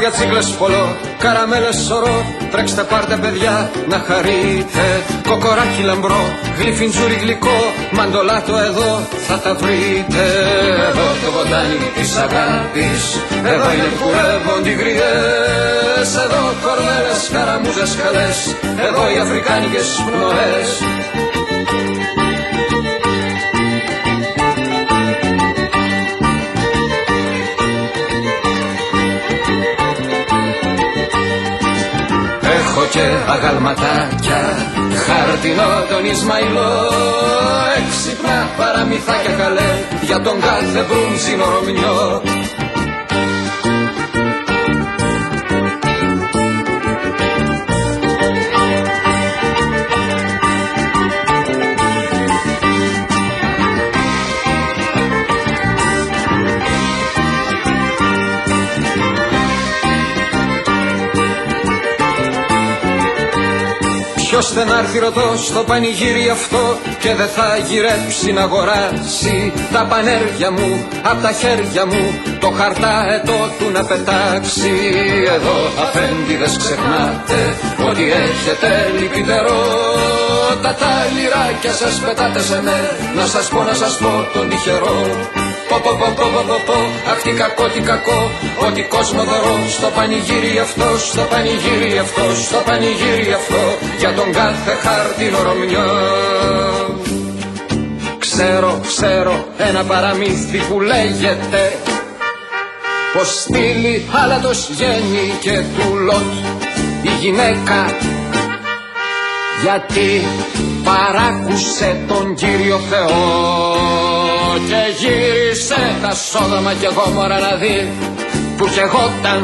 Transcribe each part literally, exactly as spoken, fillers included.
για τσίκλες πολλό, καραμέλες σωρό. Τρέξτε πάρτε παιδιά να χαρείτε. Κοκοράκι λαμπρό, γλυφιντζούρι γλυκό. Μαντολάτο εδώ θα τα βρείτε. Εδώ το βοτάνι της αγάπης. Εδώ είναι που ρεύονται οι γριές. Εδώ κορδέλες, καραμούζες καλές. Εδώ οι αφρικάνικες πνοές. Έχω και αγαλματάκια, χαρτινό τον Ισμαηλό. Έξυπνα παραμυθάκια καλέ, για τον κάθε μπρούντζινο Ρωμιό. Ποιος δεν άρθει ρωτώ στο πανηγύρι αυτό και δεν θα γυρέψει να αγοράσει τα πανέρια μου απ' τα χέρια μου, το χαρταετό του να πετάξει. Εδώ αφέντιδες ξεχνάτε ότι έχετε λυπητερό. Τα τα λιράκια σας πετάτε σε με, να σας πω να σας πω τον τυχερό. Πω πω πω πω πω πω, αχ τι κακό τι κακό, ότι κόσμο δωρώ στο πανηγύρι αυτό, στο πανηγύρι αυτό, στο πανηγύρι αυτό, για τον κάθε χάρτινο Ρωμιό. Ξέρω, ξέρω ένα παραμύθι που λέγεται πως στείλει άλατος γέννη και του Λότ η γυναίκα, γιατί παράκουσε τον Κύριο Θεό και γύρισε τα Σόδομα και Γόμορα να δει που καιγόταν.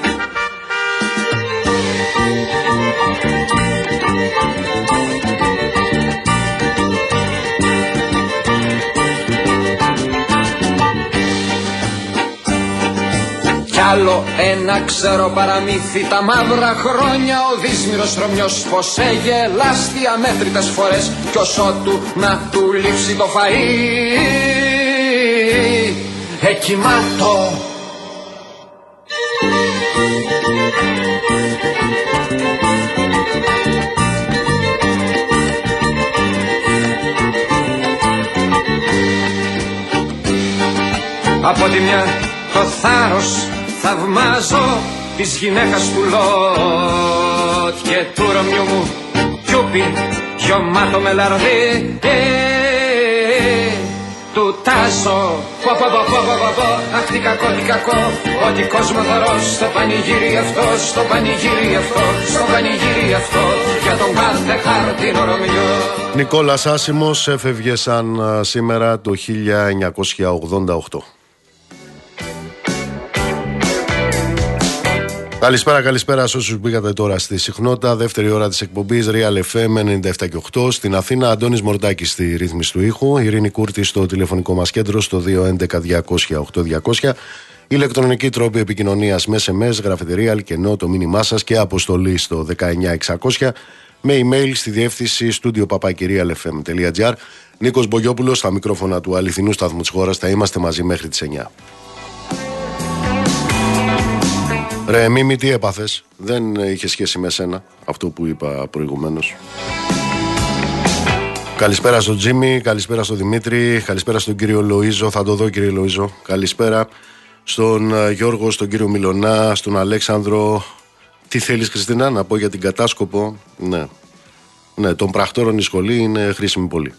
Κι άλλο ένα ξέρω παραμύθι, τα μαύρα χρόνια ο δύσμυρος Ρωμιός πως έγελάστη αμέτρητες φορές κι όσο του να του λείψει το φαΐ εκοιμάτω. Από τη μια το θάρρος θαυμάζω της γυναίκας του Λότ και του Ρωμιού μου κιούπι γιωμάτο με λαρδί ε, ε, του Τάσο. Πω πω πω πω πω πω, αχ τι κακό τι κακό, ότι κόσμο θωρώ στο πανηγύρι αυτό, στο πανηγύρι αυτό, στο πανηγύρι αυτό, για τον κάθε χάρτινο Ρωμιό. Νικόλας Άσημος έφευγε σαν σήμερα το χίλια εννιακόσια ογδόντα οκτώ. Καλησπέρα, καλησπέρα σε όσους μπήκατε τώρα στη συχνότητα. Δεύτερη ώρα της εκπομπής Real εφ εμ ενενήντα επτά και οκτώ. Στην Αθήνα, Αντώνης Μορτάκης στη ρύθμιση του ήχου. Ειρήνη Κούρτη στο τηλεφωνικό μας κέντρο στο δύο έντεκα διακόσια οκτώ διακόσια. Ηλεκτρονική τρόπη επικοινωνίας με ες εμ ες, γραφετερία, αλκενό, το μήνυμά σας και αποστολή στο δεκαεννιά εξακόσια. Με email στη διεύθυνση studio παπάκι real εφ εμ τελεία τζι άρ. Νίκος Μπογιόπουλος στα μικρόφωνα του αληθινού σταθμού της χώρας. Θα είμαστε μαζί μέχρι τις εννιά. Ρε Μίμη, τι έπαθες? Δεν είχε σχέση με σένα αυτό που είπα προηγουμένως. Καλησπέρα στον Τζίμι, καλησπέρα στον Δημήτρη, καλησπέρα στον κύριο Λοΐζο. Θα το δω κύριε Λοΐζο. Καλησπέρα στον Γιώργο, στον κύριο Μιλωνά, στον Αλέξανδρο. Τι θέλεις Χριστίνα να πω για την κατάσκοπο? Ναι, ναι, των πρακτόρων η σχολή είναι χρήσιμη πολύ.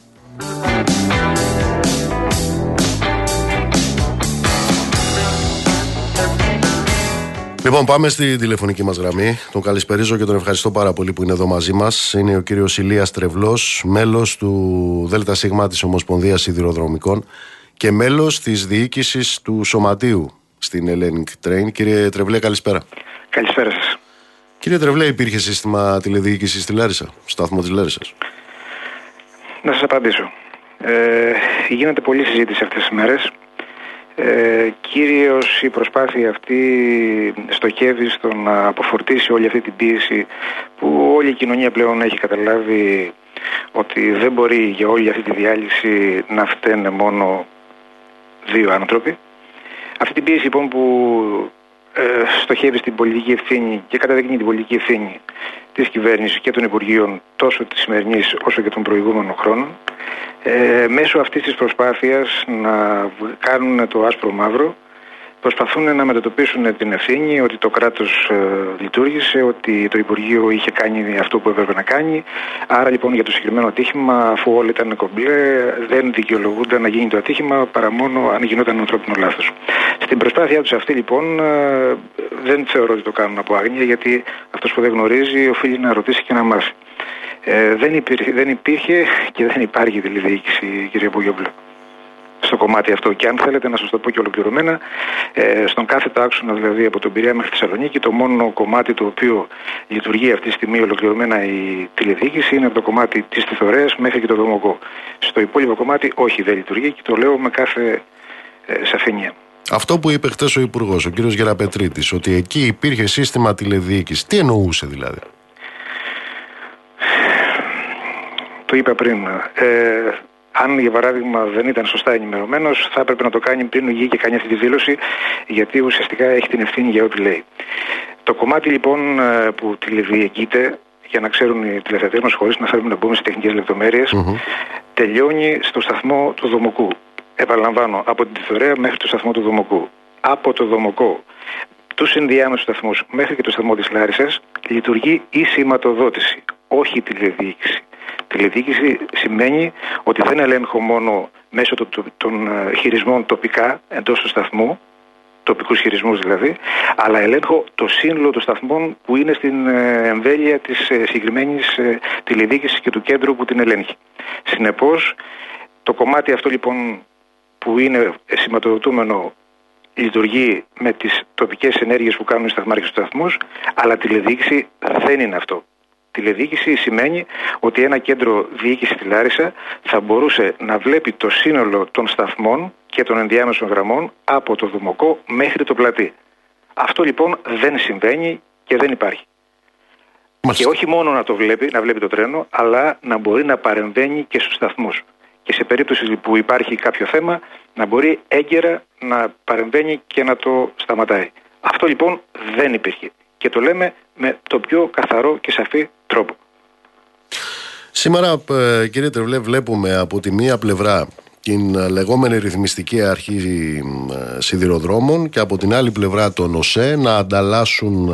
Λοιπόν, πάμε στη τηλεφωνική μας γραμμή. Τον καλησπερίζω και τον ευχαριστώ πάρα πολύ που είναι εδώ μαζί μας. Είναι ο κύριος Ηλίας Τρευλός, μέλος του ΔΣ της Ομοσπονδίας Σιδηροδρομικών και μέλος της διοίκησης του Σωματείου στην Hellenic Train. Κύριε Τρευλέ, καλησπέρα. Καλησπέρα σας. Κύριε Τρευλέ, υπήρχε σύστημα τηλεδιοίκησης στη Λάρισα, σταθμό της Λάρισσας? Να σας απαντήσω. Ε, γίνεται πολλή συζήτηση αυτές τις μέρες. Ε, κυρίως η προσπάθεια αυτή στοχεύει στο να αποφορτήσει όλη αυτή την πίεση που όλη η κοινωνία πλέον έχει καταλάβει ότι δεν μπορεί για όλη αυτή τη διάλυση να φταίνε μόνο δύο άνθρωποι. Αυτή την πίεση λοιπόν που ε, στοχεύει στην πολιτική ευθύνη και καταδεικνύει την πολιτική ευθύνη της κυβέρνησης και των Υπουργείων τόσο της σημερινής όσο και των προηγούμενων χρόνων, ε, μέσω αυτής της προσπάθειας να κάνουν το άσπρο μαύρο, προσπαθούν να μετατοπίσουν την ευθύνη ότι το κράτος ε, λειτουργήσε, ότι το Υπουργείο είχε κάνει αυτό που έπρεπε να κάνει. Άρα λοιπόν για το συγκεκριμένο ατύχημα, αφού όλοι ήταν κομπλέ, δεν δικαιολογούνταν να γίνει το ατύχημα παρά μόνο αν γινόταν ανθρώπινο λάθος. Στην προσπάθειά τους αυτή λοιπόν ε, δεν θεωρώ ότι το κάνουν από άγνοια, γιατί αυτός που δεν γνωρίζει οφείλει να ρωτήσει και να μάθει. Ε, δεν, υπήρχε, δεν υπήρχε και δεν υπάρχει τηλεδιοίκηση, κύριε Μπογιόπουλο, στο κομμάτι αυτό. Και αν θέλετε να σας το πω και ολοκληρωμένα, ε, στον κάθετο άξονα, δηλαδή από τον Πειραιά μέχρι τη Θεσσαλονίκη, το μόνο κομμάτι το οποίο λειτουργεί αυτή τη στιγμή ολοκληρωμένα η τηλεδιοίκηση είναι από το κομμάτι της Τιθωρέας μέχρι και το Δομοκό. Στο υπόλοιπο κομμάτι όχι, δεν λειτουργεί, και το λέω με κάθε ε, σαφήνεια. Αυτό που είπε χτες ο Υπουργός, ο κύριος Γεραπετρίτης, ότι εκεί υπήρχε σύστημα τηλεδιοίκησης, τι εννοούσε δηλαδή? Το είπα πριν. Ε, αν για παράδειγμα δεν ήταν σωστά ενημερωμένος, θα έπρεπε να το κάνει πριν βγει και κάνει αυτή τη δήλωση, γιατί ουσιαστικά έχει την ευθύνη για ό,τι λέει. Το κομμάτι λοιπόν που τηλεδιοικείται, για να ξέρουν οι τηλεθεατές μας, χωρίς να θέλουμε να μπούμε σε τεχνικές λεπτομέρειες, mm-hmm. τελειώνει στο σταθμό του Δομοκού. Επαναλαμβάνω, από την Τιθωρέα μέχρι το σταθμό του Δομοκού. Από το Δομοκό, τους ενδιάμεσους σταθμούς μέχρι και το σταθμό της Λάρισσας, λειτουργεί η σηματοδότηση, όχι η τηλεδιοίκηση. Τηλεδιοίκηση σημαίνει ότι δεν ελέγχω μόνο μέσω των χειρισμών τοπικά εντός του σταθμού, τοπικούς χειρισμούς δηλαδή, αλλά ελέγχω το σύνολο των σταθμών που είναι στην εμβέλεια της συγκεκριμένης τηλεδιοίκησης και του κέντρου που την ελέγχει. Συνεπώς, το κομμάτι αυτό λοιπόν που είναι σηματοδοτούμενο λειτουργεί με τις τοπικές ενέργειες που κάνουν οι σταθμάρχες στους σταθμούς, αλλά τηλεδιοίκηση δεν είναι αυτό. Τηλεδιοίκηση σημαίνει ότι ένα κέντρο διοίκηση στη Λάρισα θα μπορούσε να βλέπει το σύνολο των σταθμών και των ενδιάμεσων γραμμών από το Δομοκό μέχρι το Πλατή. Αυτό λοιπόν δεν συμβαίνει και δεν υπάρχει. Μάλιστα. Και όχι μόνο να το βλέπει, να βλέπει το τρένο, αλλά να μπορεί να παρεμβαίνει και στους σταθμούς. Και σε περίπτωση που υπάρχει κάποιο θέμα, να μπορεί έγκαιρα να παρεμβαίνει και να το σταματάει. Αυτό λοιπόν δεν υπήρχε. Και το λέμε με το πιο καθαρό και σαφή τρόπο. Σήμερα, κύριε Τρεβλέ, βλέπουμε από τη μία πλευρά την λεγόμενη ρυθμιστική αρχή σιδηροδρόμων και από την άλλη πλευρά τον ΟΣΕ να ανταλλάσσουν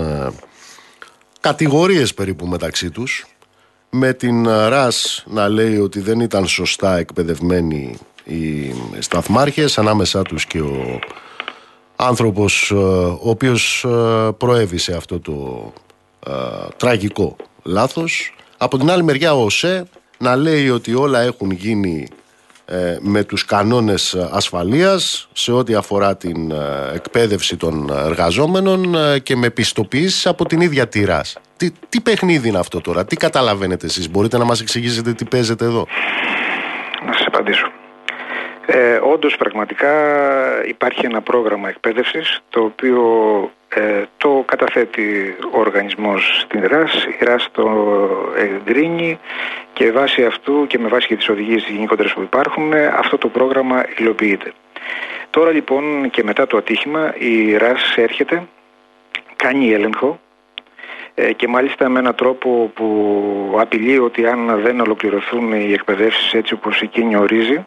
κατηγορίες περίπου μεταξύ τους, με την ΡΑΣ να λέει ότι δεν ήταν σωστά εκπαιδευμένοι οι σταθμάρχες, ανάμεσά τους και ο άνθρωπος ο οποίος προέβησε αυτό το α, τραγικό λάθος. Από την άλλη μεριά ο ΟΣΕ να λέει ότι όλα έχουν γίνει ε, με τους κανόνες ασφαλείας σε ό,τι αφορά την ε, εκπαίδευση των εργαζόμενων ε, και με πιστοποιήσεις από την ίδια τη ΡΑΣ. Τι, τι παιχνίδι είναι αυτό τώρα, τι καταλαβαίνετε εσείς, μπορείτε να μας εξηγήσετε τι παίζετε εδώ? Να σας απαντήσω. Ε, όντως πραγματικά υπάρχει ένα πρόγραμμα εκπαίδευσης το οποίο ε, το καταθέτει ο οργανισμός στην ΡΑΣ, η ΡΑΣ το εγκρίνει και βάσει αυτού και με βάση και τις οδηγίες γενικότερες που υπάρχουν αυτό το πρόγραμμα υλοποιείται. Τώρα λοιπόν και μετά το ατύχημα η ΡΑΣ έρχεται, κάνει έλεγχο ε, και μάλιστα με έναν τρόπο που απειλεί ότι αν δεν ολοκληρωθούν οι εκπαιδεύσεις έτσι όπως εκείνη ορίζει,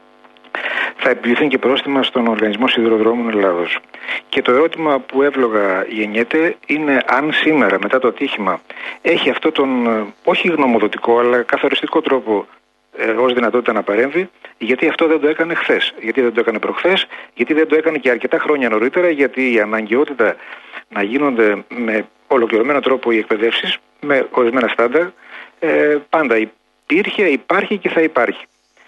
θα επιβληθούν και πρόστιμα στον Οργανισμό Σιδηροδρόμων Ελλάδος. Και το ερώτημα που εύλογα γεννιέται είναι αν σήμερα μετά το ατύχημα έχει αυτό τον όχι γνωμοδοτικό αλλά καθοριστικό τρόπο ε, ως δυνατότητα να παρέμβει, γιατί αυτό δεν το έκανε χθες, γιατί δεν το έκανε προχθές, γιατί δεν το έκανε και αρκετά χρόνια νωρίτερα, γιατί η αναγκαιότητα να γίνονται με ολοκληρωμένο τρόπο οι εκπαιδεύσεις με ορισμένα στάνταρ ε, πάντα υπήρχε, υπάρχει και θα υπάρχει.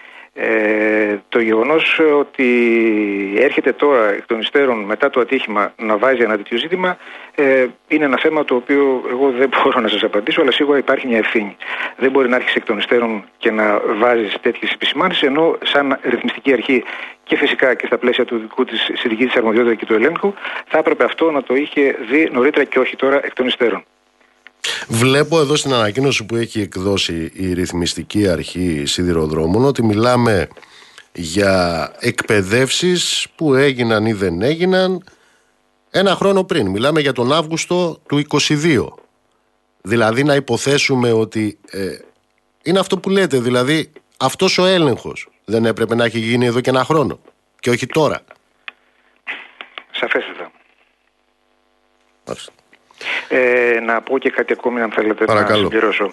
Ε, το γεγονός ότι έρχεται τώρα εκ των υστέρων μετά το ατύχημα να βάζει ένα τέτοιο ζήτημα ε, είναι ένα θέμα το οποίο εγώ δεν μπορώ να σας απαντήσω, αλλά σίγουρα υπάρχει μια ευθύνη. Δεν μπορεί να έρχεσαι εκ των υστέρων και να βάζεις τέτοιες επισημάνσεις, ενώ σαν ρυθμιστική αρχή και φυσικά και στα πλαίσια του δικού της ειδική της αρμοδιότητα και του ελέγχου θα έπρεπε αυτό να το είχε δει νωρίτερα και όχι τώρα εκ των υστέρων. Βλέπω εδώ στην ανακοίνωση που έχει εκδώσει η Ρυθμιστική Αρχή Σιδηροδρόμων ότι μιλάμε για εκπαιδεύσεις που έγιναν ή δεν έγιναν Ένα χρόνο πριν. Μιλάμε για τον Αύγουστο του είκοσι δύο. Δηλαδή να υποθέσουμε ότι ε, είναι αυτό που λέτε, δηλαδή αυτός ο έλεγχος δεν έπρεπε να έχει γίνει εδώ και ένα χρόνο και όχι τώρα. Σαφέστατα. Ε, να πω και κάτι ακόμη αν θέλετε. Παρακαλώ. Να συμπληρώσω.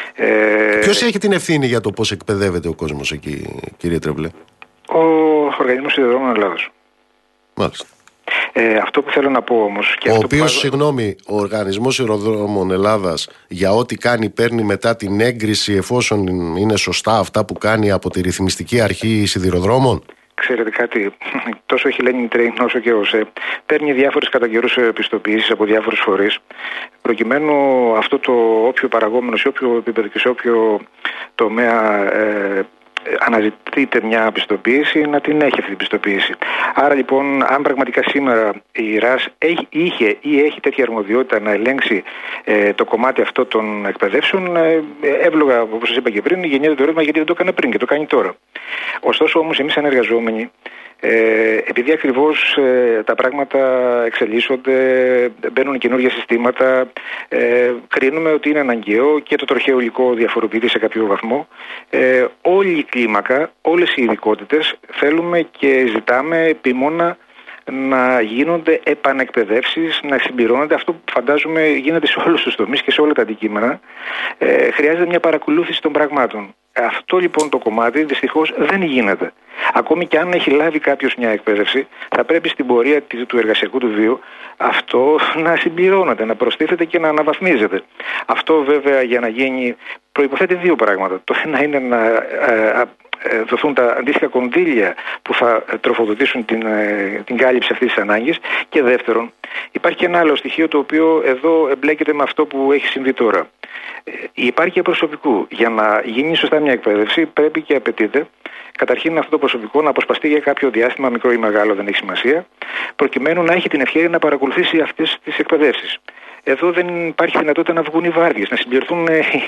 Ε, Ποιος έχει την ευθύνη για το πώς εκπαιδεύεται ο κόσμος εκεί, κύριε Τρεβλέ? Ο Οργανισμός Σιδηροδρόμων Ελλάδος. Μάλιστα. Ε, αυτό που θέλω να πω όμως. Και ο αυτό οποίος, που... συγγνώμη, ο Οργανισμός Σιδηροδρόμων Ελλάδας για ό,τι κάνει παίρνει μετά την έγκριση, εφόσον είναι σωστά αυτά που κάνει, από τη ρυθμιστική αρχή σιδηροδρόμων. Ξέρετε κάτι, τόσο έχει Hellenic Train όσο και ο ΣΕ παίρνει διάφορες κατά καιρούς επιστοποιήσεις από διάφορους φορείς, προκειμένου αυτό το όποιο παραγόμενο σε όποιο επίπεδο και σε όποιο τομέα ε, αναζητείται μια πιστοποίηση, να την έχει αυτή την πιστοποίηση. Άρα λοιπόν, αν πραγματικά σήμερα η ΡΑΣ έχει, είχε ή έχει τέτοια αρμοδιότητα να ελέγξει ε, το κομμάτι αυτό των εκπαιδεύσεων, ε, εύλογα, όπως σας είπα και πριν, γεννιέται το ερώτημα γιατί δεν το έκανε πριν και το κάνει τώρα. Ωστόσο όμως εμείς σαν εργαζόμενοι, Ε, επειδή ακριβώς ε, τα πράγματα εξελίσσονται, μπαίνουν καινούργια συστήματα, ε, κρίνουμε ότι είναι αναγκαίο και το τροχαίο υλικό διαφοροποιείται σε κάποιο βαθμό. Ε, όλη η κλίμακα, όλες οι ειδικότητες θέλουμε και ζητάμε επίμονα να γίνονται επανεκπαιδεύσεις, να συμπληρώνονται. Αυτό που φαντάζομαι γίνεται σε όλους τους τομείς και σε όλα τα αντικείμενα. Ε, χρειάζεται μια παρακολούθηση των πραγμάτων. Αυτό λοιπόν το κομμάτι δυστυχώς δεν γίνεται. Ακόμη και αν έχει λάβει κάποιος μια εκπαίδευση, θα πρέπει στην πορεία του εργασιακού του βίου αυτό να συμπληρώνεται, να προστίθεται και να αναβαθμίζεται. Αυτό βέβαια για να γίνει προϋποθέτει δύο πράγματα. Το ένα είναι να ε, ε, δοθούν τα αντίστοιχα κονδύλια που θα τροφοδοτήσουν την, ε, την κάλυψη αυτής της ανάγκης, και δεύτερον υπάρχει και ένα άλλο στοιχείο το οποίο εδώ εμπλέκεται με αυτό που έχει συμβεί τώρα. Η υπάρκεια προσωπικού. Για να γίνει σωστά μια εκπαίδευση πρέπει και απαιτείται καταρχήν αυτό το προσωπικό να αποσπαστεί για κάποιο διάστημα, μικρό ή μεγάλο δεν έχει σημασία, προκειμένου να έχει την ευκαιρία να παρακολουθήσει αυτές τις εκπαιδεύσεις. Εδώ δεν υπάρχει δυνατότητα να βγουν οι βάρδιες, να συμπληρωθούν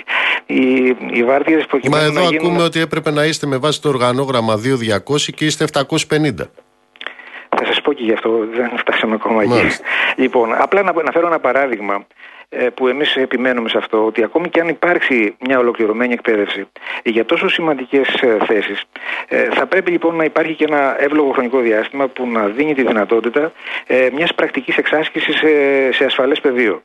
οι, οι βάρδιες προκειμένου. Μα εδώ να ακούμε γίνουν... ότι έπρεπε να είστε με βάση το οργανόγραμμα δύο χιλιάδες διακόσια και είστε επτακόσιοι πενήντα. Θα σας πω και γι' αυτό, δεν φτάσαμε ακόμα εκεί. Λοιπόν, απλά να, να φέρω ένα παράδειγμα που εμείς επιμένουμε σε αυτό, ότι ακόμη και αν υπάρξει μια ολοκληρωμένη εκπαίδευση για τόσο σημαντικές θέσεις, θα πρέπει λοιπόν να υπάρχει και ένα εύλογο χρονικό διάστημα που να δίνει τη δυνατότητα μιας πρακτικής εξάσκησης σε ασφαλές πεδίο.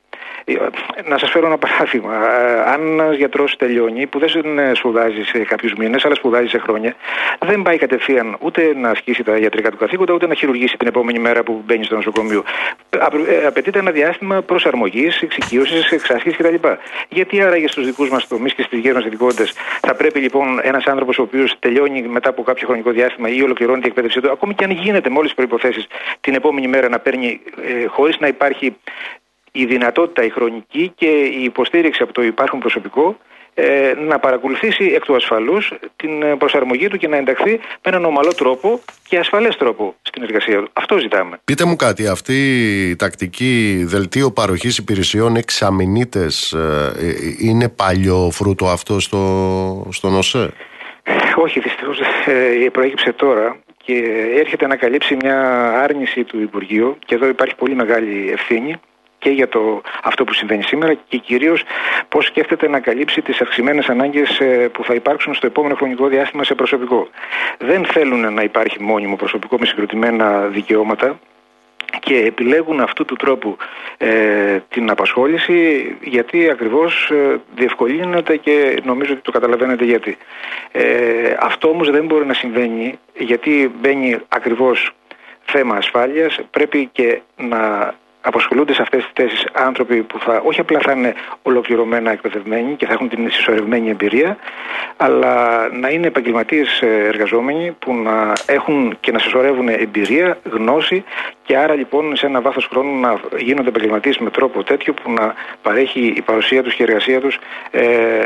Να σας φέρω ένα παράδειγμα. Αν ένας γιατρός τελειώνει, που δεν σπουδάζει σε κάποιους μήνες, αλλά σπουδάζει σε χρόνια, δεν πάει κατευθείαν ούτε να ασκήσει τα ιατρικά του καθήκοντα, ούτε να χειρουργήσει την επόμενη μέρα που μπαίνει στο νοσοκομείο. Απαιτείται ένα διάστημα προσαρμογής, εξοικείωσης, εξάσκησης κτλ. Γιατί άραγε στους δικούς μας τομείς και στις δικές μας ειδικότητες θα πρέπει λοιπόν ένας άνθρωπος ο οποίος τελειώνει μετά από κάποιο χρονικό διάστημα ή ολοκληρώνει την εκπαίδευσή του, ακόμη και αν γίνεται με όλες τις προϋποθέσεις, την επόμενη μέρα να παίρνει ε, χωρίς να υπάρχει η δυνατότητα, η χρονική και η υποστήριξη από το υπάρχον προσωπικό ε, να παρακολουθήσει εκ του ασφαλούς την προσαρμογή του και να ενταχθεί με έναν ομαλό τρόπο και ασφαλές τρόπο στην εργασία του. Αυτό ζητάμε. Πείτε μου κάτι, αυτή η τακτική δελτίο παροχής υπηρεσιών εξαμηνίτες ε, είναι παλιό φρούτο αυτό στο, στον ΟΣΕ? Όχι, δυστυχώς ε, προέκυψε τώρα και έρχεται να καλύψει μια άρνηση του Υπουργείου, και εδώ υπάρχει πολύ μεγάλη ευθύνη και για το, αυτό που συμβαίνει σήμερα, και κυρίως πώς σκέφτεται να καλύψει τις αυξημένες ανάγκες που θα υπάρξουν στο επόμενο χρονικό διάστημα σε προσωπικό. Δεν θέλουν να υπάρχει μόνιμο προσωπικό με συγκροτημένα δικαιώματα και επιλέγουν αυτού του τρόπου ε, την απασχόληση, γιατί ακριβώς ε, διευκολύνεται, και νομίζω ότι το καταλαβαίνετε γιατί. Ε, αυτό όμως δεν μπορεί να συμβαίνει, γιατί μπαίνει ακριβώς θέμα ασφάλειας. Πρέπει και να απασχολούνται σε αυτές τις θέσεις άνθρωποι που θα, όχι απλά θα είναι ολοκληρωμένα εκπαιδευμένοι και θα έχουν την συσσωρευμένη εμπειρία, αλλά να είναι επαγγελματίες εργαζόμενοι που να έχουν και να συσσωρεύουν εμπειρία, γνώση, και άρα λοιπόν σε ένα βάθος χρόνου να γίνονται επαγγελματίες με τρόπο τέτοιο που να παρέχει η παρουσία τους και η εργασία τους ε,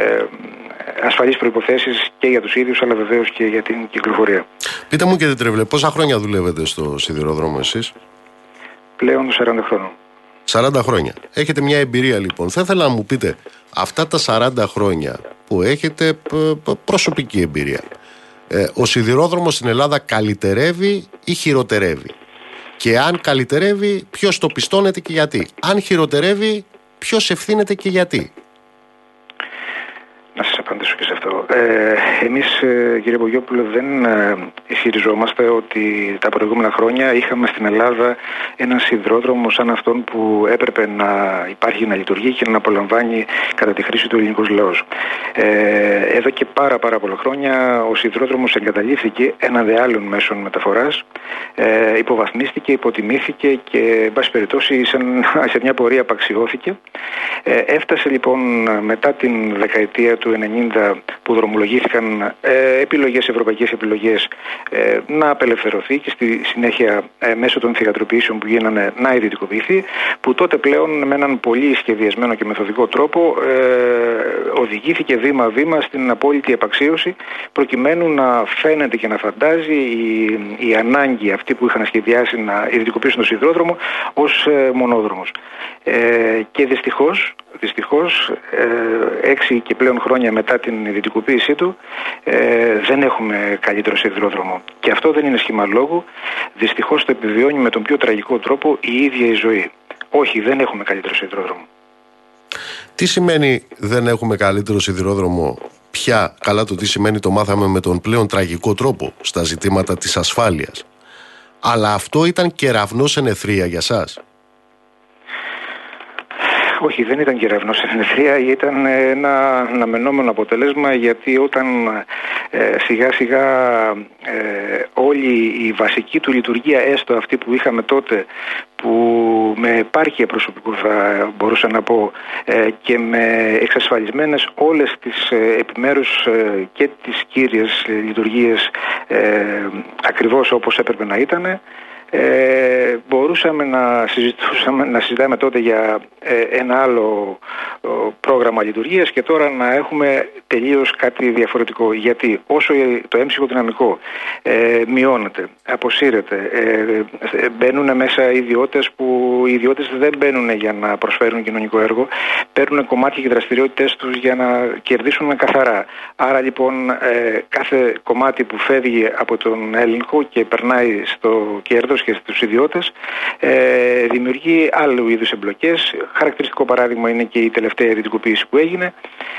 ασφαλείς προϋποθέσεις και για τους ίδιους, αλλά βεβαίως και για την κυκλοφορία. Πείτε μου, κύριε Τρεβλέ, πόσα χρόνια δουλεύετε στο σιδηρόδρομο εσείς? Πλέον σαράντα χρόνων. σαράντα χρόνια. Έχετε μια εμπειρία λοιπόν. Θα ήθελα να μου πείτε, αυτά τα σαράντα χρόνια που έχετε προσωπική εμπειρία, ε, ο σιδηρόδρομος στην Ελλάδα καλυτερεύει ή χειροτερεύει? Και αν καλυτερεύει, ποιος το πιστώνεται και γιατί. Αν χειροτερεύει, ποιος ευθύνεται και γιατί. Να σας απαντήσω και σε αυτό. Ε, εμείς, ε, κύριε Μπογιόπουλο, δεν ε, ισχυριζόμαστε ότι τα προηγούμενα χρόνια είχαμε στην Ελλάδα έναν σιδηρόδρομο σαν αυτόν που έπρεπε να υπάρχει, να λειτουργεί και να απολαμβάνει κατά τη χρήση του ελληνικός λαός. Ε, εδώ και πάρα πάρα πολλά χρόνια ο σιδηρόδρομος εγκαταλείφθηκε έναντι άλλων μέσων μεταφοράς, ε, υποβαθμίστηκε, υποτιμήθηκε και, εν πάση περιπτώσει, σε, σε μια πορεία απαξιώθηκε. Ε, έφτασε λοιπόν μετά την δεκαετία του ενενήντα που δρομολογήθηκαν ε, επιλογές, ευρωπαϊκές επιλογές, ε, να απελευθερωθεί και στη συνέχεια ε, μέσω των θυγατροποιήσεων που γίνανε να ιδιωτικοποιηθεί, που τότε πλέον με έναν πολύ σχεδιασμένο και μεθοδικό τρόπο ε, οδηγήθηκε βήμα-βήμα στην απόλυτη επαξίωση, προκειμένου να φαίνεται και να φαντάζει η, η ανάγκη αυτή που είχαν σχεδιάσει να ιδιωτικοποιήσουν το σιδηρόδρομο ως ε, μονόδρομος. Ε, και δυστυχώς, δυστυχώς ε, έξι και πλέον χρόνια μετά την ιδιωτικοποίησή του ε, δεν έχουμε καλύτερο σιδηρόδρομο. Και αυτό δεν είναι σχήμα λόγου. Δυστυχώς το επιβιώνει με τον πιο τραγικό τρόπο η ίδια η ζωή. Όχι, δεν έχουμε καλύτερο σιδηρόδρομο. Τι σημαίνει δεν έχουμε καλύτερο σιδηρόδρομο? Πια καλά το τι σημαίνει το μάθαμε με τον πλέον τραγικό τρόπο στα ζητήματα της ασφάλειας. Αλλά αυτό ήταν κεραυνός εν αιθρία για σας? Όχι, δεν ήταν κεραυνός εν αιθρία, ήταν ένα αναμενόμενο αποτέλεσμα, γιατί όταν ε, σιγά σιγά ε, όλη η βασική του λειτουργία, έστω αυτή που είχαμε τότε, που με επάρκεια προσωπικού θα μπορούσα να πω ε, και με εξασφαλισμένες όλες τις ε, επιμέρους ε, και τις κύριες λειτουργίες ε, ακριβώς όπως έπρεπε να ήταν, Ε, μπορούσαμε να συζητούσαμε, να συζητάμε τότε για ε, ένα άλλο ε, πρόγραμμα λειτουργίας, και τώρα να έχουμε τελείως κάτι διαφορετικό. Γιατί όσο το έμψυχο δυναμικό ε, μειώνεται, αποσύρεται, ε, μπαίνουν μέσα ιδιώτες που οι ιδιώτες δεν μπαίνουν για να προσφέρουν κοινωνικό έργο, παίρνουν κομμάτια και δραστηριότητες τους για να κερδίσουν καθαρά. Άρα λοιπόν ε, κάθε κομμάτι που φεύγει από τον έλεγχο και περνάει στο κέρδος και στους ιδιώτες ε, δημιουργεί άλλου είδους εμπλοκές. Χαρακτηριστικό παράδειγμα είναι και η τελευταία ιδιωτικοποίηση που έγινε,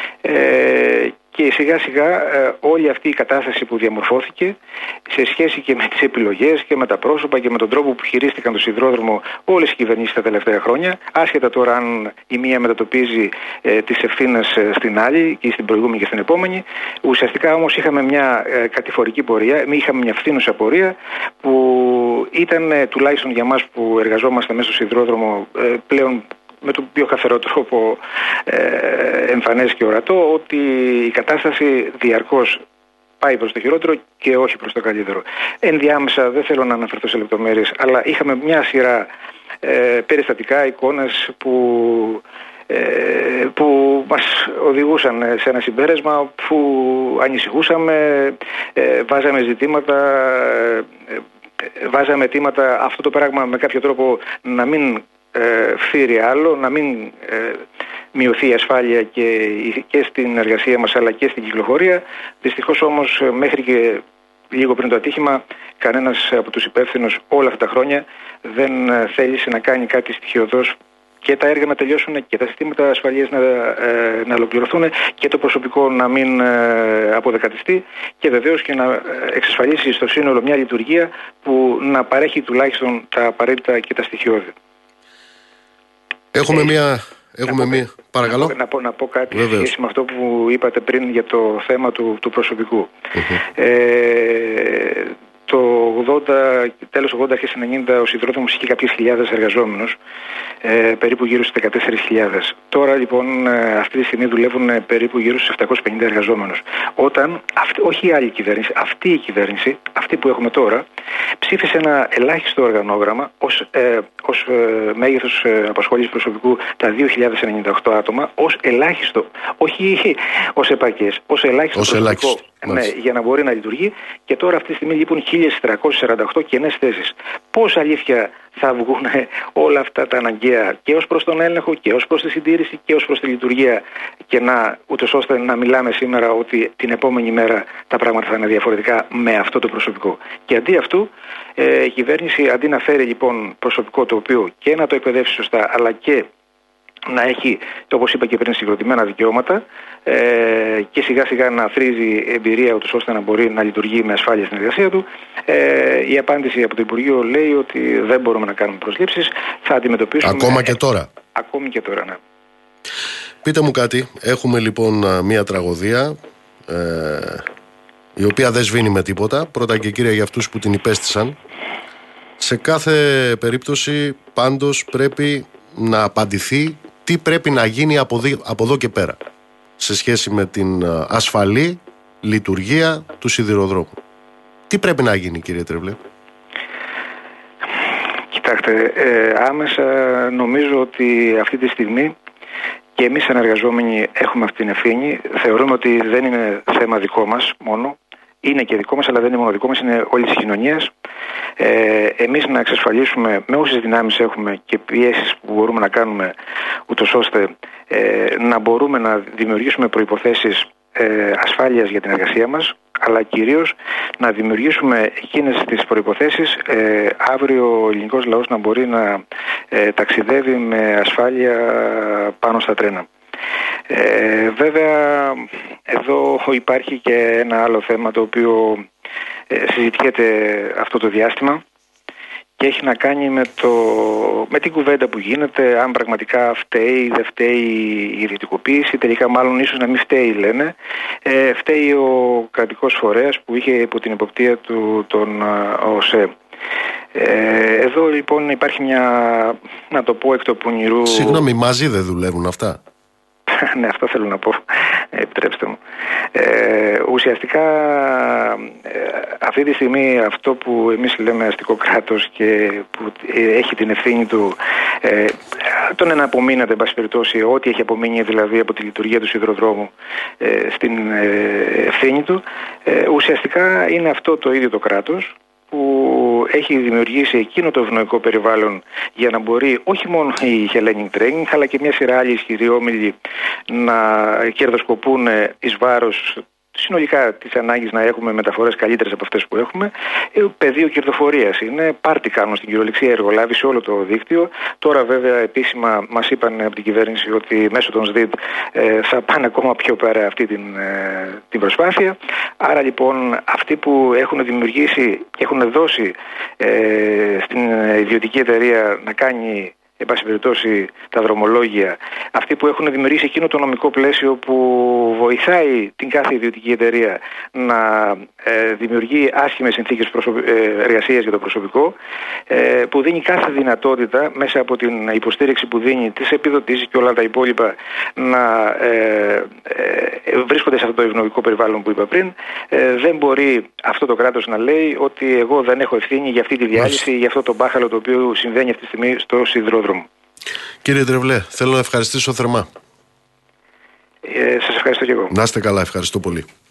ε, και σιγά σιγά ε, όλη αυτή η κατάσταση που διαμορφώθηκε σε σχέση και με τις επιλογές και με τα πρόσωπα και με τον τρόπο που χειρίστηκαν το σιδηρόδρομο όλες οι κυβερνήσεις τα τελευταία χρόνια, άσχετα τώρα αν η μία μετατοπίζει ε, τις ευθύνες ε, στην άλλη και στην προηγούμενη και στην επόμενη. Ουσιαστικά όμως είχαμε μια ε, κατηφορική πορεία, είχαμε μια φθήνουσα πορεία που ήταν ε, τουλάχιστον για μας που εργαζόμαστε μέσα στο σιδηρόδρομο ε, πλέον με τον πιο καθαρό τρόπο ε, εμφανές και ορατό, ότι η κατάσταση διαρκώς πάει προς το χειρότερο και όχι προς το καλύτερο. Ενδιάμεσα, δεν θέλω να αναφερθώ σε λεπτομέρειες, αλλά είχαμε μια σειρά ε, περιστατικά, εικόνες που, ε, που μας οδηγούσαν σε ένα συμπέρασμα που ανησυχούσαμε, ε, βάζαμε ζητήματα, ε, βάζαμε αιτήματα αυτό το πράγμα με κάποιο τρόπο να μην φθείρει άλλο, να μην ε, μειωθεί η ασφάλεια και, και στην εργασία μας αλλά και στην κυκλοφορία. Δυστυχώς όμως μέχρι και λίγο πριν το ατύχημα κανένας από τους υπεύθυνους όλα αυτά τα χρόνια δεν θέλησε να κάνει κάτι στοιχειωδώς, και τα έργα να τελειώσουν και τα συστήματα ασφαλείας να, ε, να ολοκληρωθούν και το προσωπικό να μην ε, αποδεκατιστεί, και βεβαίως και να εξασφαλίσει στο σύνολο μια λειτουργία που να παρέχει τουλάχιστον τα απαραίτητα και τα στοιχειώδη. Έχουμε μία... Έχουμε να, μία... πω, Παρακαλώ. Να, πω, να πω κάτι Βεβαίως. σε σχέση με αυτό που είπατε πριν για το θέμα του, του προσωπικού. Uh-huh. Ε, το ογδόντα, τέλος ογδόντα, αρχές ενενήντα ο σιδηρόδρομος είχε κάποιες χιλιάδες εργαζόμενους, ε, περίπου γύρω στις δεκατέσσερις χιλιάδες. Τώρα λοιπόν αυτή τη στιγμή δουλεύουν περίπου γύρω στους επτακόσιους πενήντα εργαζόμενους. Όταν, αυτή, όχι η άλλη κυβέρνηση, αυτή η κυβέρνηση, αυτή που έχουμε τώρα, ψήφισε ένα ελάχιστο οργανόγραμμα ως, ε, ως ε, μέγεθος ε, απασχόλησης προσωπικού τα δύο χιλιάδες ενενήντα οκτώ άτομα, ως ελάχιστο, όχι ως επαρκές, ως ελάχιστο ως προσωπικό. Ελάχιστο. Ναι, για να μπορεί να λειτουργεί, και τώρα αυτή τη στιγμή λείπουν χίλιες τριακόσιες σαράντα οκτώ κενές θέσεις. Πώς αλήθεια θα βγουν όλα αυτά τα αναγκαία και ως προς τον έλεγχο και ως προς τη συντήρηση και ως προς τη λειτουργία, και να, ούτως ώστε να μιλάμε σήμερα ότι την επόμενη μέρα τα πράγματα θα είναι διαφορετικά με αυτό το προσωπικό. Και αντί αυτού, ε, η κυβέρνηση, αντί να φέρει λοιπόν προσωπικό το οποίο και να το εκπαιδεύσει σωστά, αλλά και να έχει, όπως είπα και πριν, συγκροτημένα δικαιώματα, ε, και σιγά σιγά να θρίζει εμπειρία ούτως ώστε να μπορεί να λειτουργεί με ασφάλεια στην εργασία του, ε, η απάντηση από το Υπουργείο λέει ότι δεν μπορούμε να κάνουμε προσλήψεις, θα αντιμετωπίσουμε... Ακόμα και τώρα. Ε, ακόμη και τώρα, ναι. Πείτε μου κάτι, έχουμε λοιπόν μια τραγωδία ε, η οποία δεν σβήνει με τίποτα, πρώτα και κύρια για αυτούς που την υπέστησαν. Σε κάθε περίπτωση πάντως πρέπει να απαντηθεί τι πρέπει να γίνει από, δι, από εδώ και πέρα σε σχέση με την ασφαλή λειτουργία του σιδηροδρόμου. Τι πρέπει να γίνει, κύριε Τρεβλέ? Κοιτάξτε, ε, άμεσα νομίζω ότι αυτή τη στιγμή και εμείς σαν εργαζόμενοι έχουμε αυτή την ευθύνη. Θεωρούμε ότι δεν είναι θέμα δικό μας μόνο. Είναι και δικό μας, αλλά δεν είναι μόνο δικό μας, είναι όλη της κοινωνίας. Ε, εμείς να εξασφαλίσουμε με όσες δυνάμεις έχουμε και πιέσεις που μπορούμε να κάνουμε, ούτως ώστε ε, να μπορούμε να δημιουργήσουμε προϋποθέσεις ε, ασφάλειας για την εργασία μας, αλλά κυρίως να δημιουργήσουμε εκείνες τις προϋποθέσεις ε, αύριο ο ελληνικός λαός να μπορεί να ε, ταξιδεύει με ασφάλεια πάνω στα τρένα. Ε, βέβαια εδώ υπάρχει και ένα άλλο θέμα το οποίο ε, συζητιέται αυτό το διάστημα και έχει να κάνει με, το, με την κουβέντα που γίνεται, αν πραγματικά φταίει, δεν φταίει η ιδιωτικοποίηση. Τελικά μάλλον ίσως να μην φταίει, λένε. Ε, φταίει ο κρατικός φορέας που είχε υπό την εποπτεία του τον ΟΣΕ. Ε, εδώ λοιπόν υπάρχει μια, να το πω εκ του πονηρού... Συγγνώμη, μαζί δεν δουλεύουν αυτά? Ναι, αυτό θέλω να πω, επιτρέψτε μου. Ε, ουσιαστικά ε, αυτή τη στιγμή αυτό που εμείς λέμε αστικό κράτος και που έχει την ευθύνη του ε, τον να απομείνεται, εν πάση περιπτώσει, ό,τι έχει απομείνει δηλαδή από τη λειτουργία του σιδηροδρόμου ε, στην ε, ευθύνη του, ε, ουσιαστικά είναι αυτό το ίδιο το κράτος που έχει δημιουργήσει εκείνο το ευνοϊκό περιβάλλον για να μπορεί όχι μόνο η Hellenic Training αλλά και μια σειρά άλλοι ισχυροί όμιλοι να κερδοσκοπούν εις βάρος συνολικά της ανάγκης να έχουμε μεταφορές καλύτερες από αυτές που έχουμε. Πεδίο κερδοφορίας είναι, πάρτι κάνουν στην κυριολεξία εργολάβη σε όλο το δίκτυο. Τώρα βέβαια επίσημα μας είπαν από την κυβέρνηση ότι μέσω των ΣΔΙΤ ε, θα πάνε ακόμα πιο πέρα αυτή την, ε, την προσπάθεια. Άρα λοιπόν αυτοί που έχουν δημιουργήσει και έχουν δώσει ε, στην ιδιωτική εταιρεία να κάνει, εν πάση περιπτώσει, τα δρομολόγια, αυτοί που έχουν δημιουργήσει εκείνο το νομικό πλαίσιο που βοηθάει την κάθε ιδιωτική εταιρεία να ε, δημιουργεί άσχημες συνθήκες προσωπ... ε, εργασίας για το προσωπικό, ε, που δίνει κάθε δυνατότητα μέσα από την υποστήριξη που δίνει, τις επιδοτήσεις και όλα τα υπόλοιπα, να ε, ε, βρίσκονται σε αυτό το ευνοϊκό περιβάλλον που είπα πριν. Ε, δεν μπορεί αυτό το κράτος να λέει ότι εγώ δεν έχω ευθύνη για αυτή τη διάλυση, για αυτό το μπάχαλο το οποίο συμβαίνει αυτή τη στιγμή στο σιδηρόδρομο. Κύριε Τρεβλέ, θέλω να ευχαριστήσω θερμά. Ε, σας ευχαριστώ και εγώ. Να είστε καλά, ευχαριστώ πολύ.